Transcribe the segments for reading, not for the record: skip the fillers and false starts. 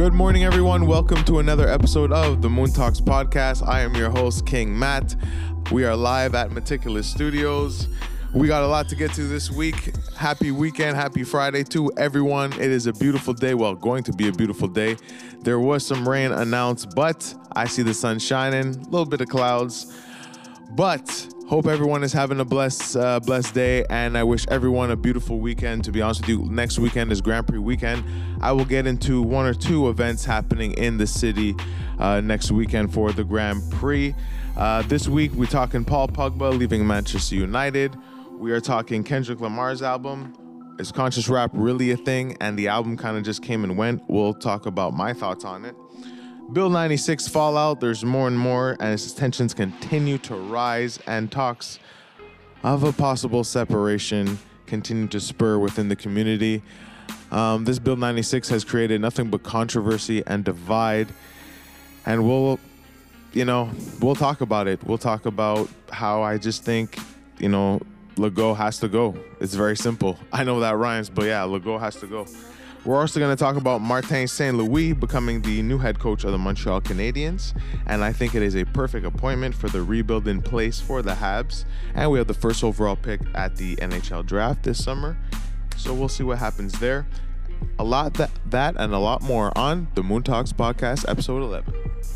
Good morning, everyone. Welcome to another episode of the Moon Talks podcast. I am your host, King Matt. We are live at Meticulous Studios. We got a lot to get to this week. Happy weekend, happy Friday to everyone. It is a beautiful day. Well, going to be a beautiful day. There was some rain announced, but I see the sun shining, a little bit of clouds. But hope everyone is having a blessed day, and I wish everyone a beautiful weekend. To be honest with you, next weekend is Grand Prix weekend. I will get into one or two events happening in the city next weekend for the Grand Prix. This week, we're talking Paul Pogba leaving Manchester United. We are talking Kendrick Lamar's album. Is conscious rap really a thing? And the album kind of just came and went. We'll talk about my thoughts on it. Bill 96 fallout, there's more and more, and its tensions continue to rise, and talks of a possible separation continue to spur within the community. This Bill 96 has created nothing but controversy and divide, and we'll talk about it. We'll talk about how I just think, Legault has to go. It's very simple. I know that rhymes, but yeah, Legault has to go. We're also going to talk about Martin St. Louis becoming the new head coach of the Montreal Canadiens, and I think it is a perfect appointment for the rebuild in place for the Habs. And we have the first overall pick at the NHL draft this summer, so we'll see what happens there. A lot that and a lot more on the Moon Talks podcast, episode 11.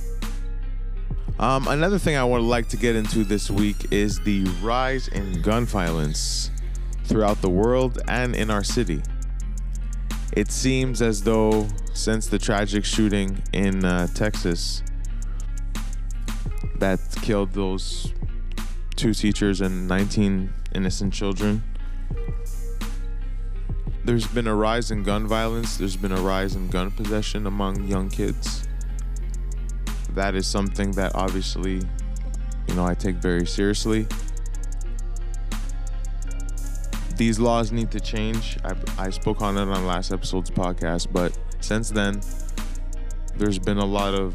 Another thing I would like to get into this week is the rise in gun violence throughout the world and in our city. It seems as though since the tragic shooting in Texas that killed those 2 teachers and 19 innocent children, there's been a rise in gun violence. There's been a rise in gun possession among young kids. That is something that obviously, I take very seriously. These laws need to change. I spoke on it on last episode's podcast, but since then, there's been a lot of,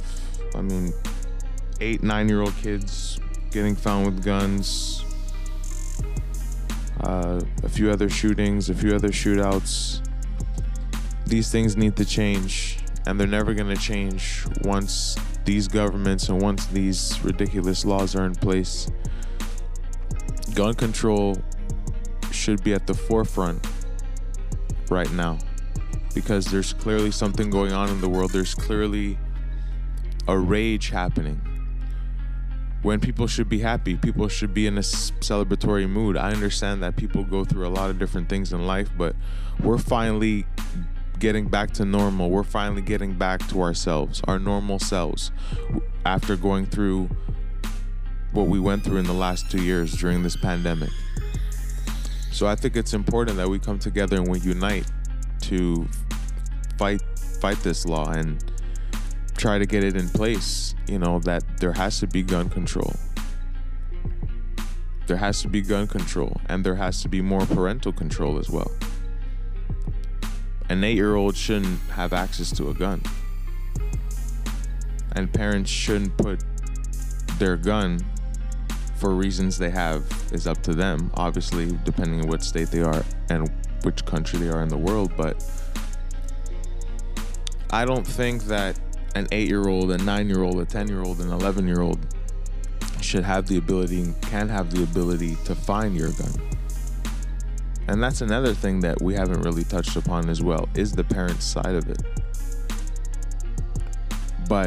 8, 9-year-old kids getting found with guns, a few other shootings, a few other shootouts. These things need to change, and they're never going to change once these governments and once these ridiculous laws are in place. Gun control should be at the forefront right now, because there's clearly something going on in the world. There's clearly a rage happening when people should be happy. People should be in a celebratory mood. I understand that people go through a lot of different things in life, but we're finally getting back to normal. We're finally getting back to ourselves, our normal selves, after going through what we went through in the last 2 years during this pandemic. So I think it's important that we come together and we unite to fight this law and try to get it in place, that there has to be gun control. There has to be gun control, and there has to be more parental control as well. An 8-year-old shouldn't have access to a gun, and parents shouldn't put their gun for reasons they have is up to them, obviously, depending on what state they are and which country they are in the world. But I don't think that an 8-year-old, a 9-year-old, a 10-year-old, an 11-year-old should have the ability, can have the ability to find your gun. And that's another thing that we haven't really touched upon as well, is the parent side of it. But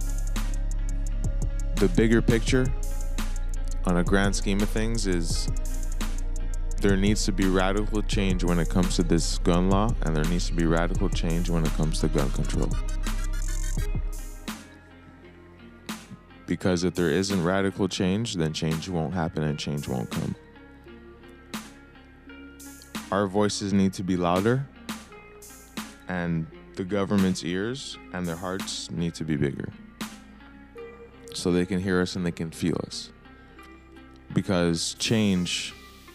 the bigger picture, on a grand scheme of things, is there needs to be radical change when it comes to this gun law, and there needs to be radical change when it comes to gun control. Because if there isn't radical change, then change won't happen and change won't come. Our voices need to be louder, and the government's ears and their hearts need to be bigger, so they can hear us and they can feel us. Because change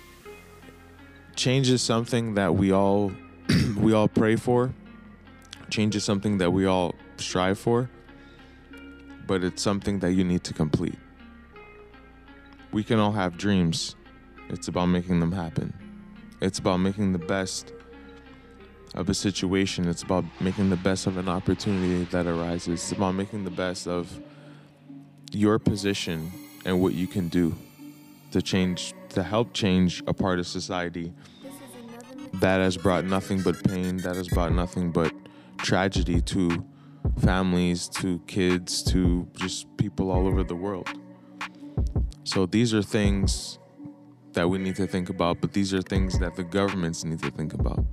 is something that we all pray for. Change is something that we all strive for, but it's something that you need to complete. We can all have dreams. It's about making them happen. It's about making the best of a situation. It's about making the best of an opportunity that arises. It's about making the best of your position and what you can do to help change a part of society that has brought nothing but pain, that has brought nothing but tragedy to families, to kids, to just people all over the world. So these are things that we need to think about, but these are things that the governments need to think about.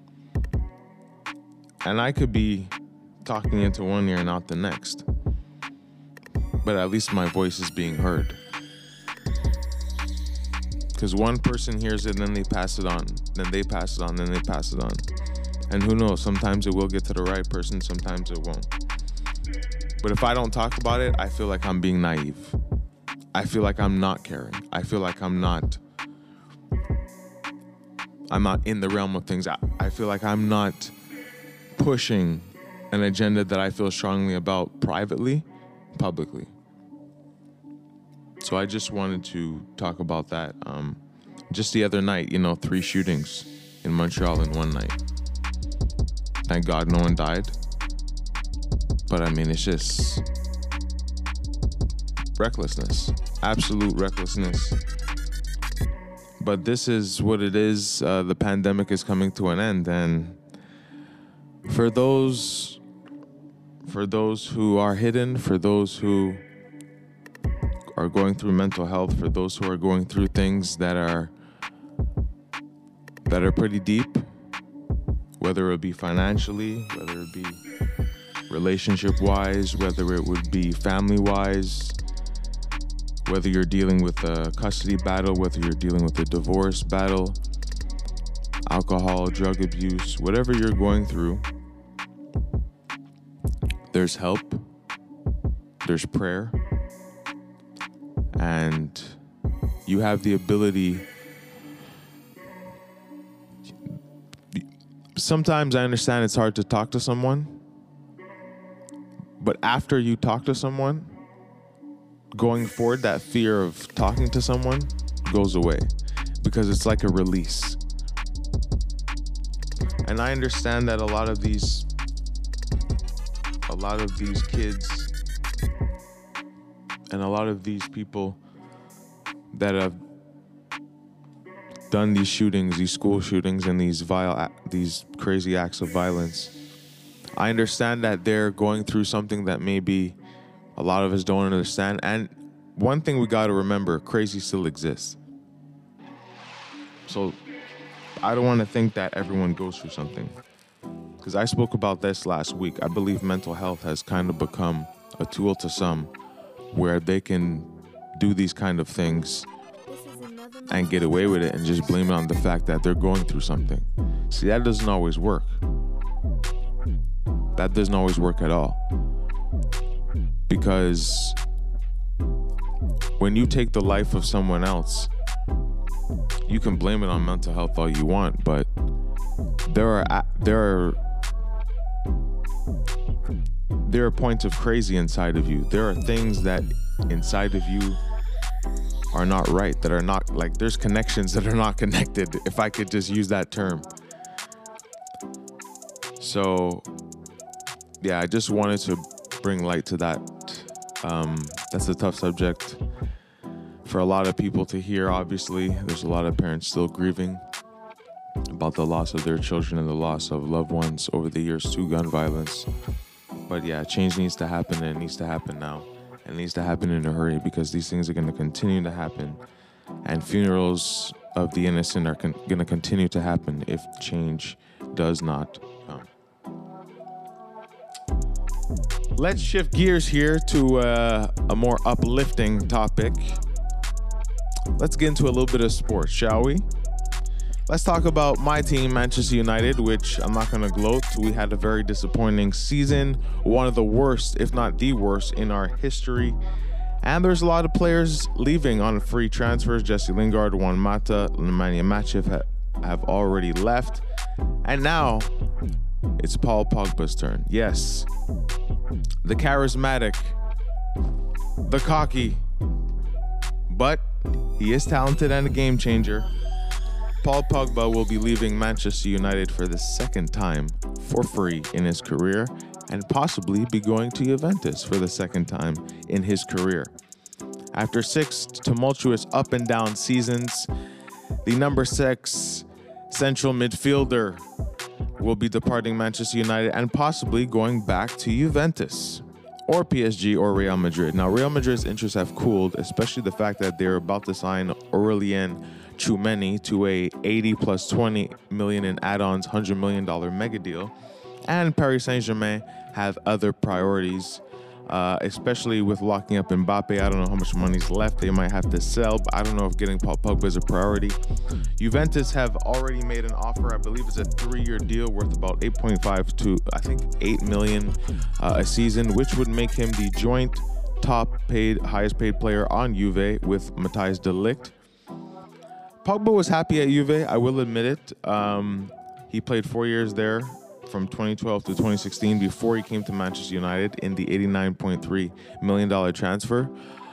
And I could be talking into one ear and out the next, but at least my voice is being heard. Because one person hears it, then they pass it on, then they pass it on, then they pass it on. And who knows, sometimes it will get to the right person, sometimes it won't. But if I don't talk about it, I feel like I'm being naive. I feel like I'm not caring. I feel like I'm not in the realm of things. I feel like I'm not pushing an agenda that I feel strongly about privately, publicly. So I just wanted to talk about that. Just the other night, 3 shootings in Montreal in one night. Thank God no one died. But it's just recklessness, absolute recklessness. But this is what it is. The pandemic is coming to an end, and for those who are hidden, for those who are going through mental health, for those who are going through things that are pretty deep, whether it be financially, whether it be relationship-wise, whether it would be family-wise, whether you're dealing with a custody battle, whether you're dealing with a divorce battle, alcohol, drug abuse, whatever you're going through, there's help, there's prayer, and you have the ability. Sometimes I understand it's hard to talk to someone, but after you talk to someone, going forward, that fear of talking to someone goes away because it's like a release. And I understand that a lot of these kids and a lot of these people that have done these shootings, these school shootings, and these crazy acts of violence, I understand that they're going through something that maybe a lot of us don't understand. And one thing we got to remember, crazy still exists. So I don't want to think that everyone goes through something. Because I spoke about this last week. I believe mental health has kind of become a tool to some where they can do these kind of things and get away with it and just blame it on the fact that they're going through something. See, that doesn't always work. That doesn't always work at all. Because when you take the life of someone else, you can blame it on mental health all you want, but there are points of crazy inside of you. There are things that inside of you are not right, that are not, like, there's connections that are not connected, if I could just use that term. So, yeah, I just wanted to bring light to that. That's a tough subject for a lot of people to hear, obviously. There's a lot of parents still grieving about the loss of their children and the loss of loved ones over the years to gun violence. But yeah, change needs to happen, and it needs to happen now. It needs to happen in a hurry because these things are going to continue to happen. And funerals of the innocent are going to continue to happen if change does not come. Let's shift gears here to a more uplifting topic. Let's get into a little bit of sports, shall we? Let's talk about my team, Manchester United, which I'm not going to gloat. We had a very disappointing season, one of the worst, if not the worst, in our history. And there's a lot of players leaving on free transfers. Jesse Lingard, Juan Mata, Nemanja Maciej have already left. And now it's Paul Pogba's turn. Yes, the charismatic, the cocky, but he is talented and a game changer. Paul Pogba will be leaving Manchester United for the second time for free in his career and possibly be going to Juventus for the second time in his career. After 6 tumultuous up and down seasons, the number 6 central midfielder will be departing Manchester United and possibly going back to Juventus or PSG or Real Madrid. Now, Real Madrid's interests have cooled, especially the fact that they're about to sign Aurelien Tchouameni to a 80 plus 20 million in add-ons, $100 million mega deal. And Paris Saint-Germain have other priorities, especially with locking up Mbappe. I don't know how much money's left. They might have to sell, but I don't know if getting Paul Pogba is a priority. Juventus have already made an offer. I believe it's a 3-year deal worth about 8.5 to, I think, 8 million a season, which would make him the joint highest paid player on Juve with Matthijs de Ligt. Pogba was happy at Juve, I will admit it. He played 4 years there from 2012 to 2016 before he came to Manchester United in the $89.3 million transfer.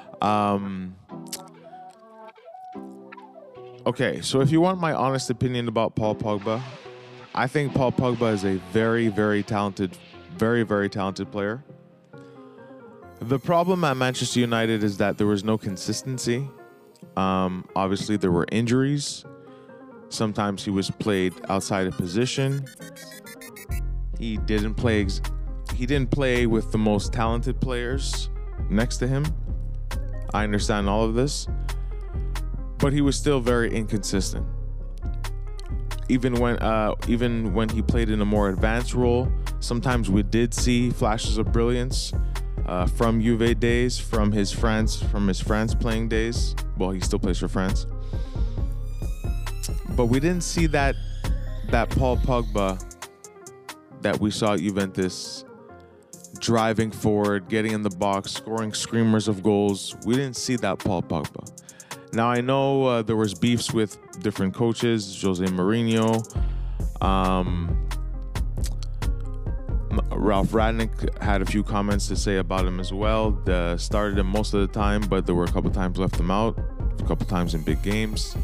Okay, so if you want my honest opinion about Paul Pogba, I think Paul Pogba is a very, very talented player. The problem at Manchester United is that there was no consistency. Obviously, there were injuries. Sometimes he was played outside of position. He didn't play with the most talented players next to him. I understand all of this, but he was still very inconsistent. Even when he played in a more advanced role, sometimes we did see flashes of brilliance from Juve days, from his France playing days. Well, he still plays for France, but we didn't see that Paul Pogba that we saw at Juventus, driving forward, getting in the box, scoring screamers of goals. We didn't see that Paul Pogba. Now, I know there was beefs with different coaches, Jose Mourinho, Ralph Rangnick had a few comments to say about him as well. Started him most of the time, but there were a couple times left him out, a couple times in big games.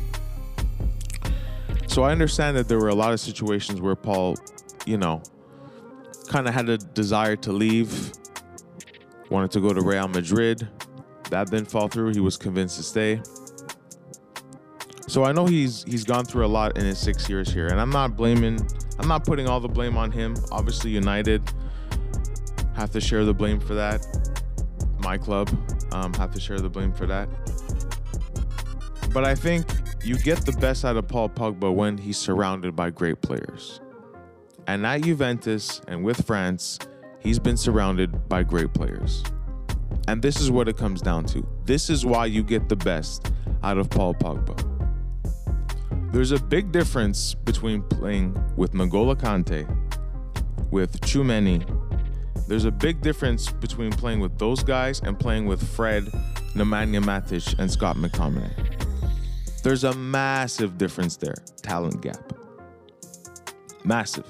So I understand that there were a lot of situations where Paul, kind of had a desire to leave, wanted to go to Real Madrid. That didn't fall through. He was convinced to stay. So I know he's gone through a lot in his 6 years here, and I'm not putting all the blame on him. Obviously, United have to share the blame for that. My club have to share the blame for that. But I think you get the best out of Paul Pogba when he's surrounded by great players. And at Juventus and with France, he's been surrounded by great players. And this is what it comes down to. This is why you get the best out of Paul Pogba. There's a big difference between playing with N'Golo Kante, with Tchouameni. There's a big difference between playing with those guys and playing with Fred, Nemanja Matic, and Scott McTominay. There's a massive difference there. Talent gap. Massive.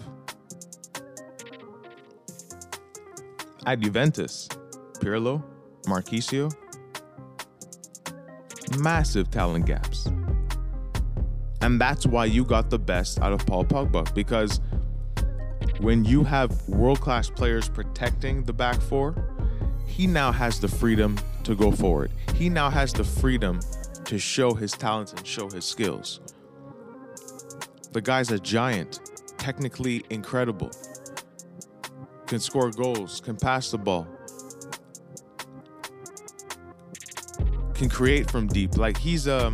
At Juventus, Pirlo, Marchisio, massive talent gaps. And that's why you got the best out of Paul Pogba, because when you have world-class players protecting the back four, he now has the freedom to go forward. He now has the freedom to show his talents and show his skills. The guy's a giant, technically incredible, can score goals, can pass the ball, can create from deep. Like he's a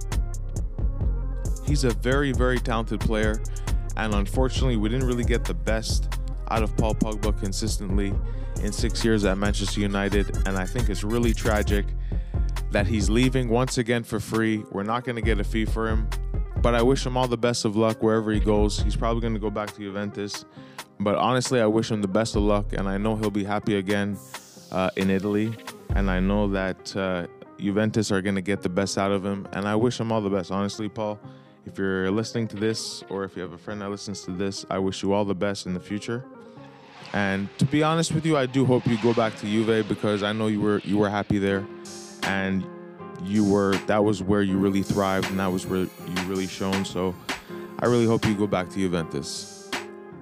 very, very talented player, and unfortunately we didn't really get the best out of Paul Pogba consistently in 6 years at Manchester United, and I think it's really tragic that he's leaving once again for free. We're not going to get a fee for him, but I wish him all the best of luck wherever he goes. He's probably going to go back to Juventus, but honestly, I wish him the best of luck, and I know he'll be happy again in Italy, and I know that Juventus are going to get the best out of him, and I wish him all the best. Honestly, Paul, if you're listening to this, or if you have a friend that listens to this, I wish you all the best in the future. And to be honest with you, I do hope you go back to Juve, because I know you were happy there, and that was where you really thrived, and that was where you really shone. So I really hope you go back to Juventus.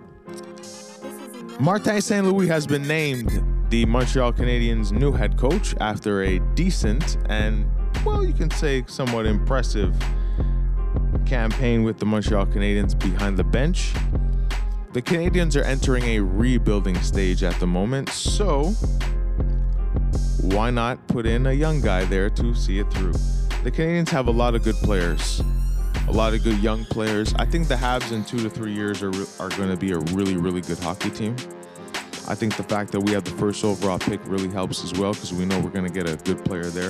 Martin St. Louis has been named the Montreal Canadiens' new head coach after a decent and, well, you can say somewhat impressive campaign with the Montreal Canadiens behind the bench. The Canadiens are entering a rebuilding stage at the moment, so why not put in a young guy there to see it through? The Canadiens have a lot of good players, a lot of good young players. I think the Habs in 2 to 3 years are going to be a really, really good hockey team. I think the fact that we have the first overall pick really helps as well because we know we're going to get a good player there.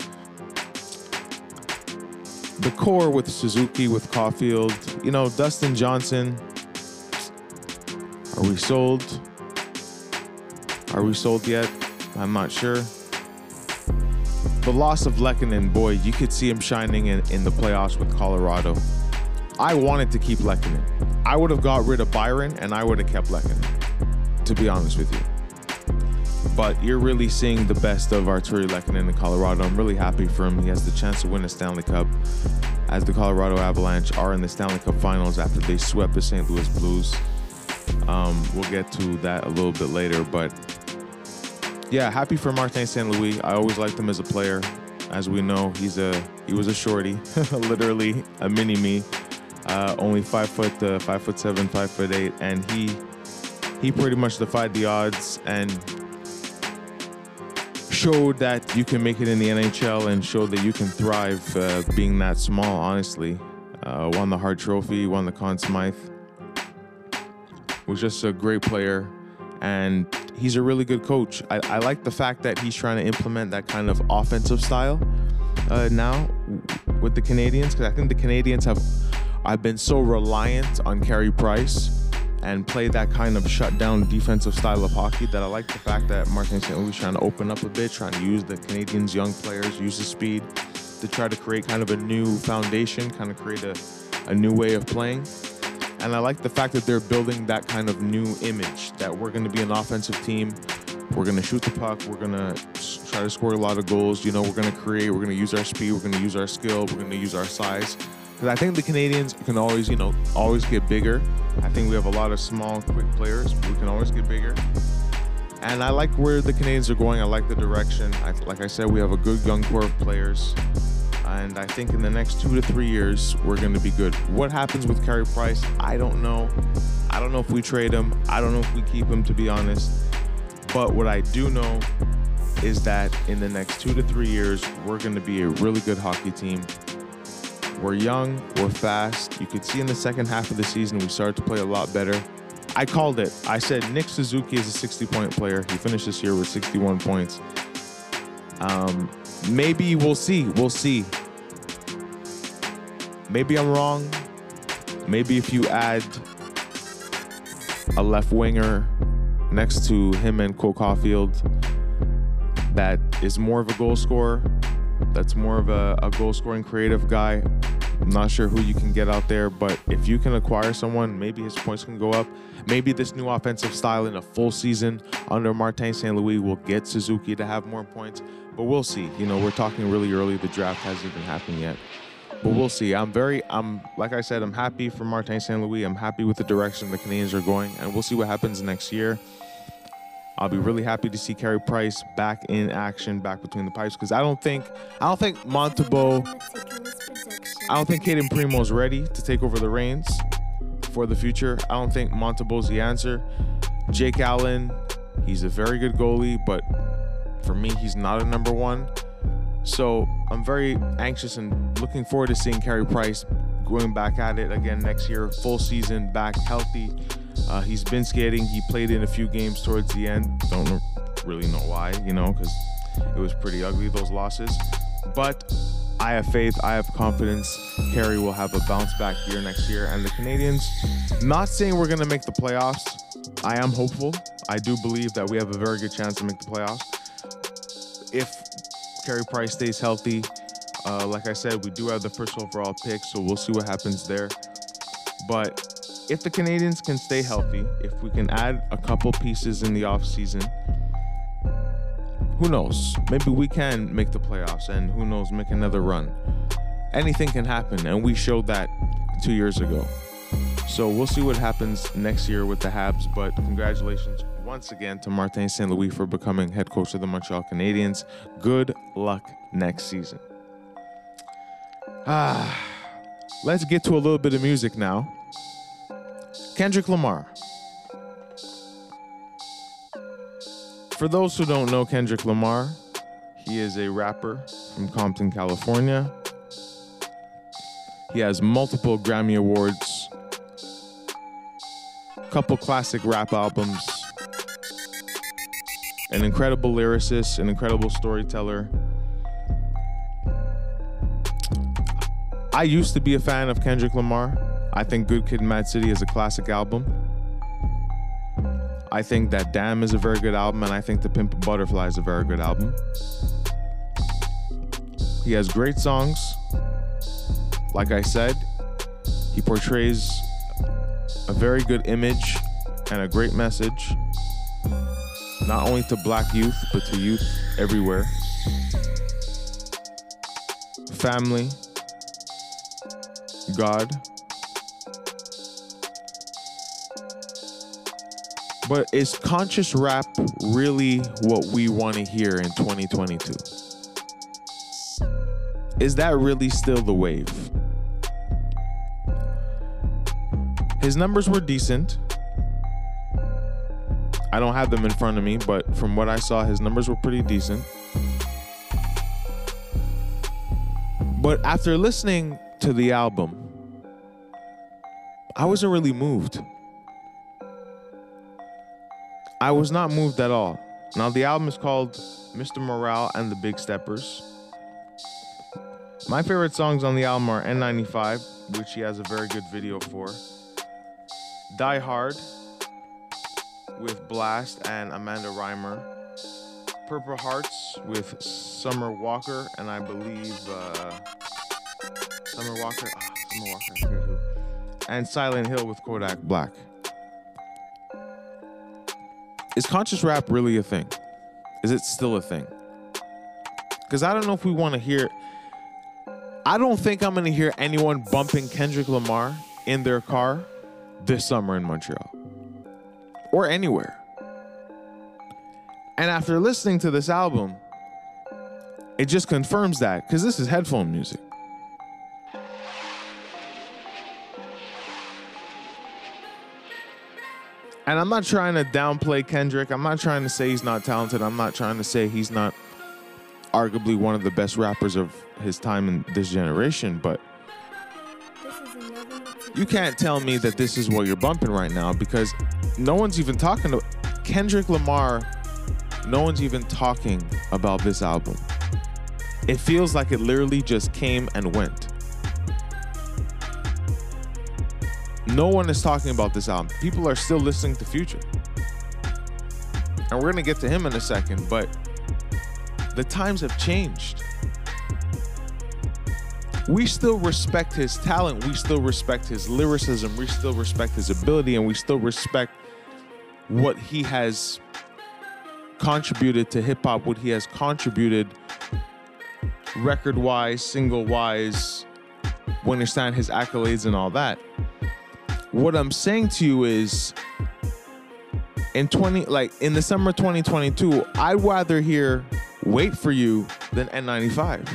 The core with Suzuki, with Caulfield, Dustin Johnson. Are we sold? Are we sold yet? I'm not sure. The loss of Lehkonen, boy, you could see him shining in the playoffs with Colorado. I wanted to keep Lehkonen. I would have got rid of Byron and I would have kept Lehkonen, to be honest with you. But you're really seeing the best of Artturi Lehkonen in Colorado. I'm really happy for him. He has the chance to win a Stanley Cup, as the Colorado Avalanche are in the Stanley Cup Finals after they swept the St. Louis Blues. We'll get to that a little bit later, but yeah, happy for Martin St. Louis. I always liked him as a player. As we know, he was a shorty, literally a mini me, only 5 foot, 5'7", 5'8", and he pretty much defied the odds and showed that you can make it in the NHL and showed that you can thrive being that small, honestly. Won the Hart Trophy, won the Conn Smythe. Was just a great player, and he's a really good coach. I like the fact that he's trying to implement that kind of offensive style now with the Canadiens, because I think the Canadiens I've been so reliant on Carey Price and play that kind of shutdown defensive style of hockey that I like the fact that Martin St. Louis is trying to open up a bit, trying to use the Canadiens' young players, use the speed to try to create kind of a new foundation, kind of create a new way of playing. And I like the fact that they're building that kind of new image, that we're going to be an offensive team. We're going to shoot the puck. We're going to try to score a lot of goals. We're going to create. We're going to use our speed. We're going to use our skill. We're going to use our size. Because I think the Canadiens can always get bigger. I think we have a lot of small, quick players. But we can always get bigger. And I like where the Canadiens are going. I like the direction. Like I said, we have a good young core of players. And I think in the next 2 to 3 years, we're going to be good. What happens with Carey Price? I don't know. I don't know if we trade him. I don't know if we keep him, to be honest. But what I do know is that in the next 2 to 3 years, we're going to be a really good hockey team. We're young. We're fast. You could see in the second half of the season, we started to play a lot better. I called it. I said Nick Suzuki is a 60-point player. He finished this year with 61 points. Maybe we'll see. We'll see. Maybe I'm wrong. Maybe if you add a left winger next to him and Cole Caulfield that is more of a goal scorer, that's more of a goal-scoring creative guy. I'm not sure who you can get out there, but if you can acquire someone, maybe his points can go up. Maybe this new offensive style in a full season under Martin St. Louis will get Suzuki to have more points. But we'll see. We're talking really early. The draft hasn't even happened yet. But we'll see. Like I said, I'm happy for Martin St. Louis. I'm happy with the direction the Canadiens are going, and we'll see what happens next year. I'll be really happy to see Carey Price back in action, back between the pipes, because I don't think Montembeault, I don't think Caden Primo's ready to take over the reins for the future. I don't think Montembeault's the answer. Jake Allen, he's a very good goalie, but for me, he's not a number one. So I'm very anxious and looking forward to seeing Carey Price going back at it again next year, full season, back healthy. He's been skating. He played in a few games towards the end. Don't really know why, because it was pretty ugly, those losses. But I have faith. I have confidence. Carey will have a bounce back year next year. And the Canadiens, not saying we're going to make the playoffs. I am hopeful. I do believe that we have a very good chance to make the playoffs. If Carey Price stays healthy, like I said, we do have the first overall pick, so we'll see what happens there. But if the Canadiens can stay healthy, if we can add a couple pieces in the offseason, who knows? Maybe we can make the playoffs, and who knows, make another run. Anything can happen, and we showed that 2 years ago. So we'll see what happens next year with the Habs, but congratulations once again to Martin St. Louis for becoming head coach of the Montreal Canadiens. Good luck next season. Let's get to a little bit of music now. Kendrick Lamar. For those who don't know Kendrick Lamar, he is a rapper from Compton, California. He has multiple Grammy Awards, couple classic rap albums, an incredible lyricist, an incredible storyteller. I used to be a fan of Kendrick Lamar. I think Good Kid, Mad City is a classic album. I think that Damn is a very good album, and I think The Pimp a Butterfly is a very good album. He has great songs. Like I said, he portrays a very good image and a great message, not only to black youth, but to youth everywhere. Family, God. But is conscious rap really what we want to hear in 2022? Is that really still the wave? His numbers were decent. I don't have them in front of me, but from what I saw, his numbers were pretty decent. But after listening to the album, I wasn't really moved. I was not moved at all. Now, the album is called Mr. Morale and the Big Steppers. My favorite songs on the album are N95, which he has a very good video for. Die Hard with Blast and Amanda Reimer. Purple Hearts with Summer Walker and I believe Summer Walker, I forget who. And Silent Hill with Kodak Black. Is conscious rap really a thing? Is it still a thing? Because I don't know if we want to hear... I don't think I'm going to hear anyone bumping Kendrick Lamar in their car this summer in Montreal. Or anywhere. And after listening to this album, it just confirms that. Because this is headphone music. And I'm not trying to downplay Kendrick. I'm not trying to say he's not talented. I'm not trying to say he's not arguably one of the best rappers of his time in this generation. But you can't tell me that this is what you're bumping right now because no one's even talking to Kendrick Lamar. No one's even talking about this album. It feels like it literally just came and went. No one is talking about this album. People are still listening to Future. And we're going to get to him in a second, but the times have changed. We still respect his talent. We still respect his lyricism. We still respect his ability, and we still respect what he has contributed to hip-hop, what he has contributed record-wise, single-wise, we understand his accolades and all that. What I'm saying to you is, in the summer 2022, I'd rather hear "Wait for You" than N95.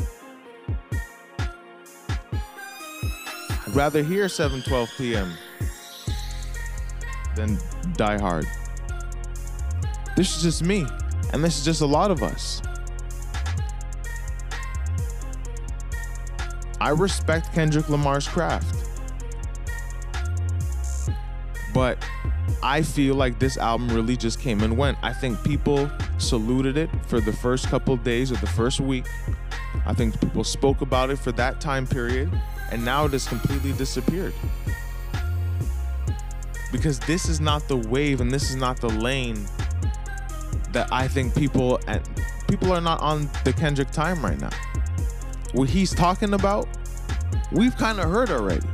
I'd rather hear 7:12 p.m. than Die Hard. This is just me, and this is just a lot of us. I respect Kendrick Lamar's craft. But I feel like this album really just came and went. I think people saluted it for the first couple of days or the first week. I think people spoke about it for that time period, and now it has completely disappeared. Because this is not the wave and this is not the lane that I think people are not on the Kendrick time right now. What he's talking about, we've kind of heard already.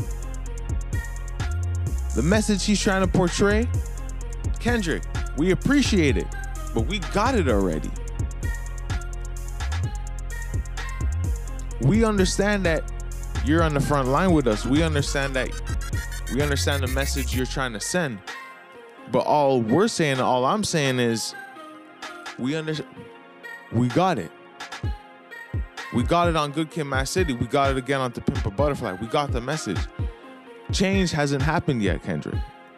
The message he's trying to portray, Kendrick, we appreciate it, but we got it already. We understand that you're on the front line with us. We understand that We understand the message you're trying to send. But all I'm saying is we got it. We got it on Good Kid, Mad City. We got it again on To Pimp a Butterfly. We got the message. Change hasn't happened yet, Kendrick.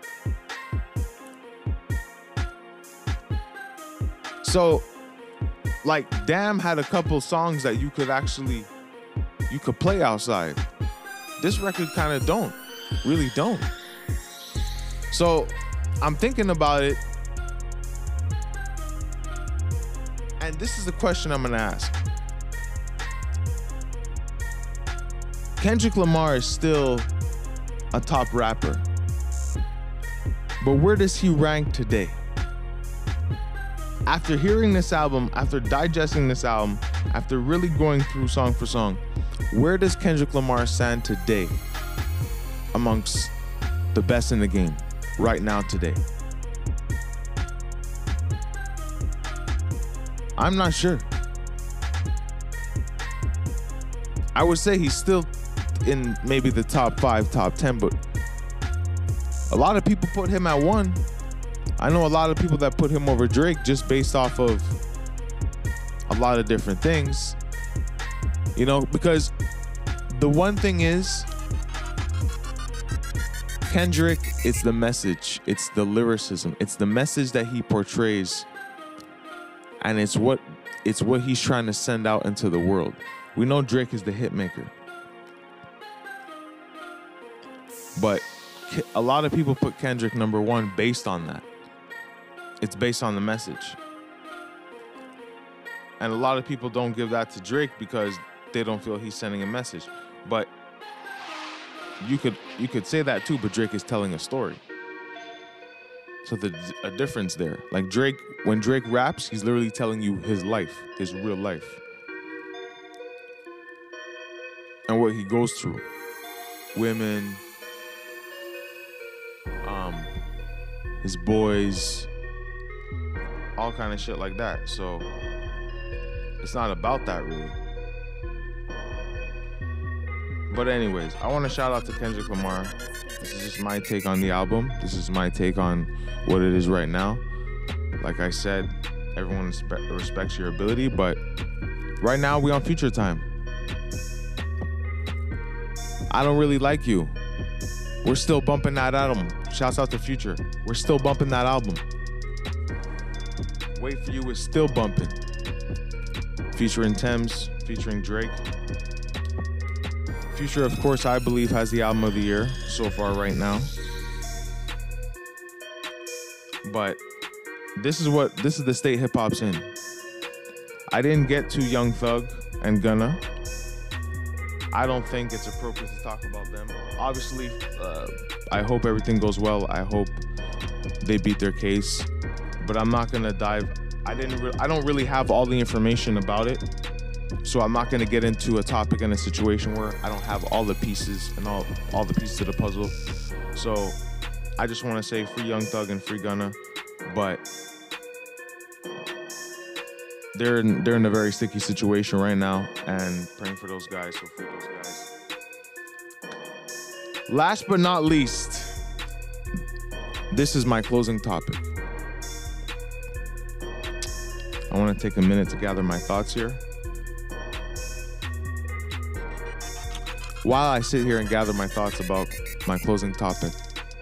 So, like, Damn had a couple songs that you could play outside. This record kind of really don't. So, I'm thinking about it, and this is the question I'm gonna ask. Kendrick Lamar is still a top rapper, but where does he rank today? After hearing this album, after digesting this album, after really going through song for song, where does Kendrick Lamar stand today amongst the best in the game right now today? I'm not sure. I would say he's still in maybe the top 5, top 10, but a lot of people put him at 1. I know a lot of people that put him over Drake just based off of a lot of different things. You know, because the one thing is, Kendrick, it's the message, it's the lyricism, it's the message that he portrays, and it's what he's trying to send out into the world. We know Drake is the hit maker, but a lot of people put Kendrick number 1 based on that. It's based on the message. And a lot of people don't give that to Drake because they don't feel he's sending a message. But you could say that too, but Drake is telling a story. So there's a difference there. Like Drake, when Drake raps, he's literally telling you his life, his real life. And what he goes through. Women, his boys, all kind of shit like that. So it's not about that really. But anyways, I want to shout out to Kendrick Lamar. This is just my take on the album. This is my take on what it is right now. Like I said, everyone respects your ability, but right now we on Future time. I don't really like you. We're still bumping that album. Shouts out to Future. We're still bumping that album. Wait For You is still bumping. Featuring Thames, featuring Drake. Future, of course, I believe has the album of the year so far right now. But this is the state hip hop's in. I didn't get to Young Thug and Gunna. I don't think it's appropriate to talk about them. Obviously, I hope everything goes well. I hope they beat their case. But I'm not gonna dive. I don't really have all the information about it. So I'm not gonna get into a topic and a situation where I don't have all the pieces and all the pieces of the puzzle. So I just wanna say free Young Thug and free Gunna. But they're in a very sticky situation right now, and praying for those guys, so free those guys. Last but not least, this is my closing topic. I want to take a minute to gather my thoughts here. While I sit here and gather my thoughts about my closing topic,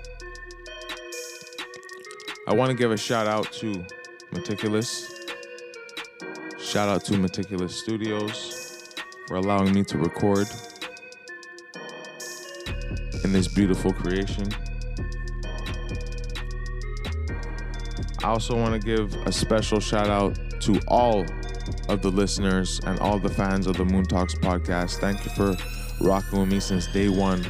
I want to give a shout out to Meticulous. Shout out to Meticulous Studios for allowing me to record in this beautiful creation. I also want to give a special shout out to all of the listeners and all the fans of the Moon Talks podcast. Thank you for rocking with me since day one.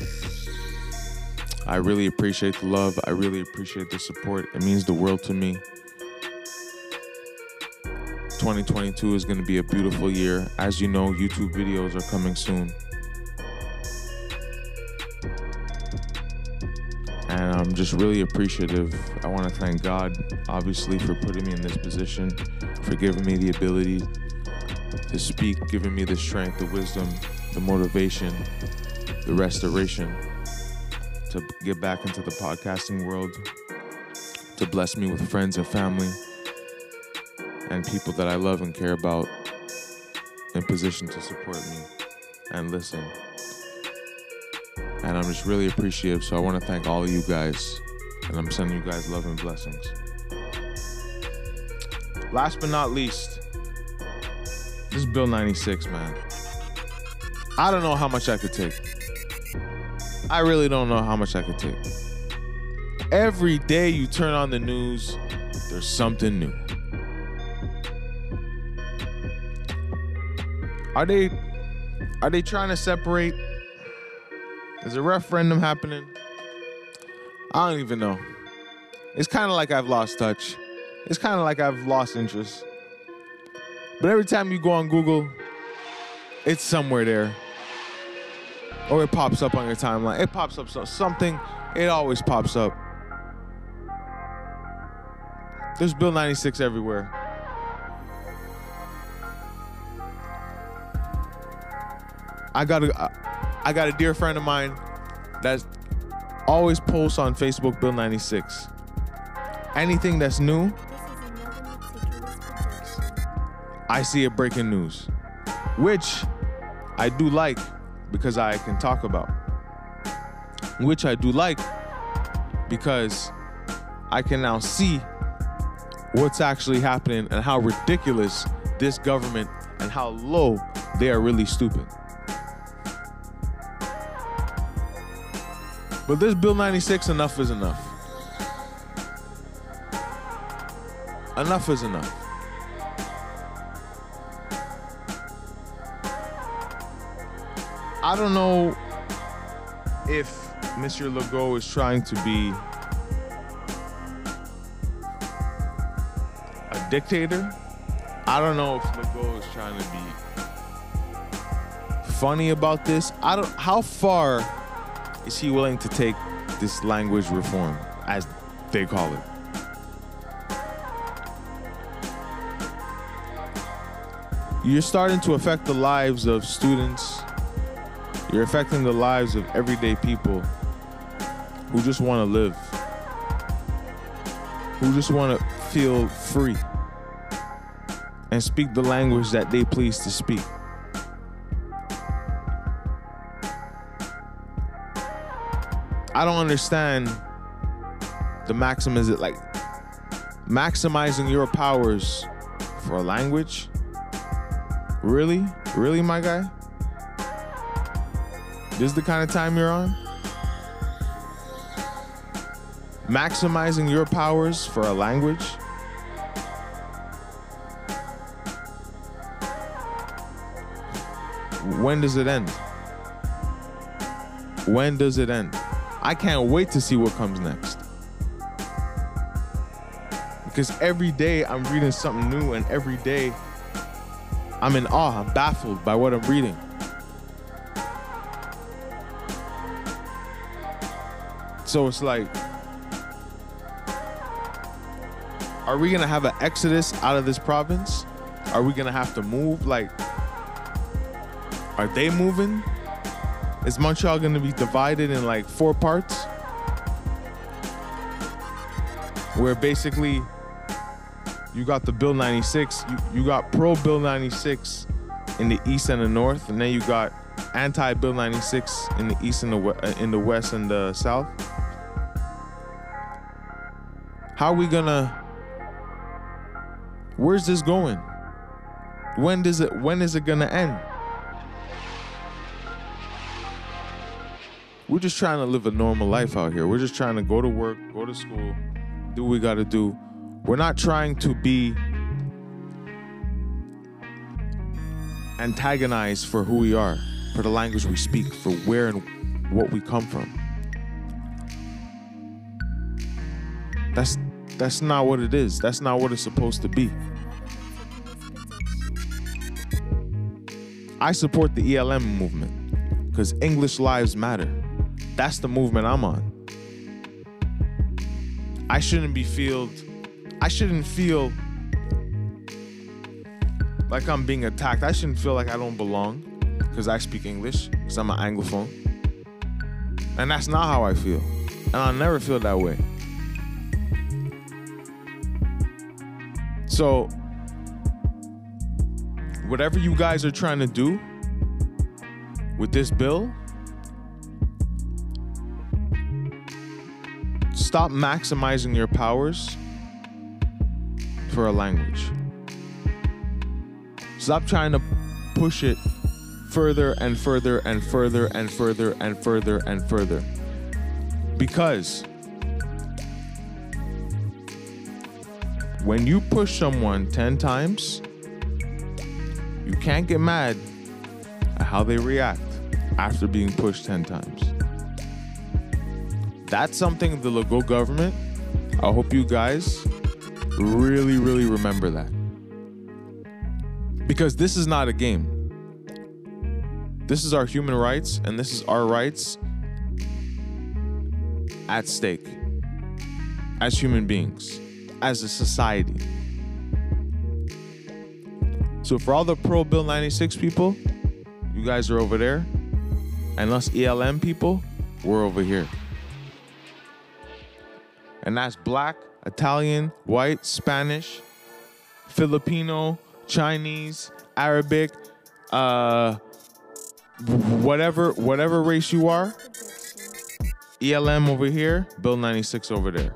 I really appreciate the love. I really appreciate the support. It means the world to me. 2022 is going to be a beautiful year. As you know, YouTube videos are coming soon. And I'm just really appreciative. I want to thank God, obviously, for putting me in this position, for giving me the ability to speak, giving me the strength, the wisdom, the motivation, the restoration to get back into the podcasting world, to bless me with friends and family and people that I love and care about in position to support me and listen. And I'm just really appreciative. So I want to thank all of you guys, and I'm sending you guys love and blessings. Last but not least, this is Bill 96, man. I don't know how much I could take. I really don't know how much I could take. Every day you turn on the news, there's something new. Are they trying to separate? Is a referendum happening? I don't even know. It's kind of like I've lost touch. It's kind of like I've lost interest. But every time you go on Google, it's somewhere there. Or it pops up on your timeline. It pops up something. It always pops up. There's Bill 96 everywhere. I got a dear friend of mine that always posts on Facebook Bill 96. Anything that's new, I see it breaking news, which I do like because I can talk about. Which I do like because I can now see what's actually happening and how ridiculous this government and how low they are really stupid. But this Bill 96, enough is enough. Enough is enough. I don't know if Mr. Legault is trying to be a dictator. I don't know if Legault is trying to be funny about this. How far is he willing to take this language reform, as they call it? You're starting to affect the lives of students. You're affecting the lives of everyday people who just want to live, who just want to feel free and speak the language that they please to speak. I don't understand the maximizing your powers for a language. Really? Really, my guy? This is the kind of time you're on? Maximizing your powers for a language? When does it end? When does it end? I can't wait to see what comes next. Because every day I'm reading something new, and every day I'm in awe. I'm baffled by what I'm reading. So it's like, are we gonna have an exodus out of this province? Are we gonna have to move? Like, are they moving? Is Montreal gonna be divided in like 4 parts? Where basically you got the Bill 96, you got pro-Bill 96 in the east and the north, and then you got anti-Bill 96 in the east and in the west and the south. How are we gonna, where's this going? When is it gonna end? We're just trying to live a normal life out here. We're just trying to go to work, go to school, do what we gotta do. We're not trying to be antagonized for who we are, for the language we speak, for where and what we come from. That's not what it is. That's not what it's supposed to be. I support the ELM movement because English lives matter. That's the movement I'm on. I shouldn't feel like I'm being attacked. I shouldn't feel like I don't belong because I speak English, because I'm an Anglophone. And that's not how I feel. And I'll never feel that way. So, whatever you guys are trying to do with this bill, stop maximizing your powers for a language. Stop trying to push it further and further and further and further and further and further. Because when you push someone 10 times, you can't get mad at how they react after being pushed 10 times. That's something the Legault government, I hope you guys really, really remember that. Because this is not a game. This is our human rights, and this is our rights at stake as human beings, as a society. So for all the pro Bill 96 people, you guys are over there, and us ELM people, we're over here. And that's black, Italian, white, Spanish, Filipino, Chinese, Arabic, whatever race you are. ELM over here, Bill 96 over there.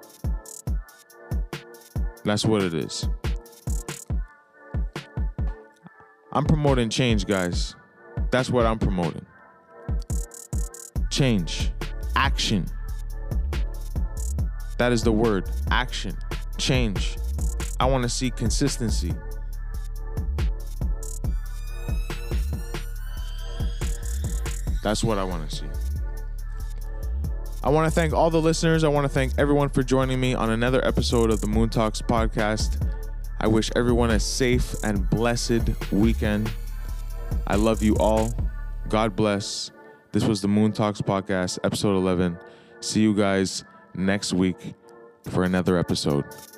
That's what it is. I'm promoting change, guys. That's what I'm promoting. Change. Action. That is the word. Action. Change. I want to see consistency. That's what I want to see. I want to thank all the listeners. I want to thank everyone for joining me on another episode of the Moon Talks podcast. I wish everyone a safe and blessed weekend. I love you all. God bless. This was the Moon Talks podcast, episode 11. See you guys next week for another episode.